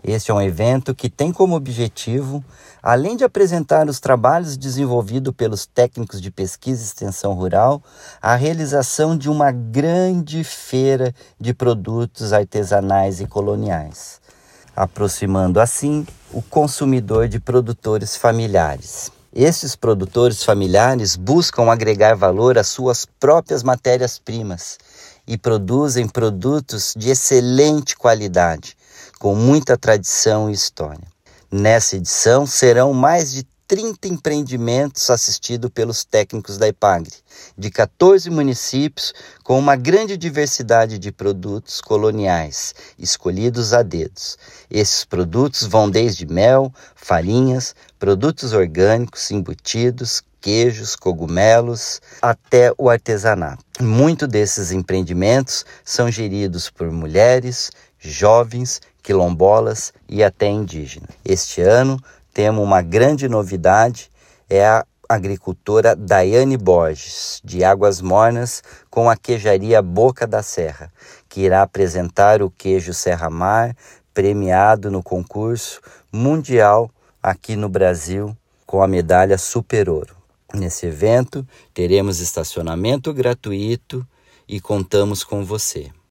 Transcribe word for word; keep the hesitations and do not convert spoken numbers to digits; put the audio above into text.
Este é um evento que tem como objetivo, além de apresentar os trabalhos desenvolvidos pelos técnicos de pesquisa e extensão rural, a realização de uma grande feira de produtos artesanais e coloniais, aproximando assim o consumidor de produtores familiares. Esses produtores familiares buscam agregar valor às suas próprias matérias-primas e produzem produtos de excelente qualidade, com muita tradição e história. Nessa edição serão mais de trinta empreendimentos assistidos pelos técnicos da EPAGRE, de quatorze municípios, com uma grande diversidade de produtos coloniais, escolhidos a dedos. Esses produtos vão desde mel, farinhas, produtos orgânicos, embutidos, queijos, cogumelos, até o artesanato. Muitos desses empreendimentos são geridos por mulheres, jovens, quilombolas e até indígenas. Este ano temos uma grande novidade, é a agricultora Daiane Borges, de Águas Mornas, com a queijaria Boca da Serra, que irá apresentar o queijo Serra Mar, premiado no concurso mundial aqui no Brasil, com a medalha Super Ouro. Nesse evento, teremos estacionamento gratuito e contamos com você.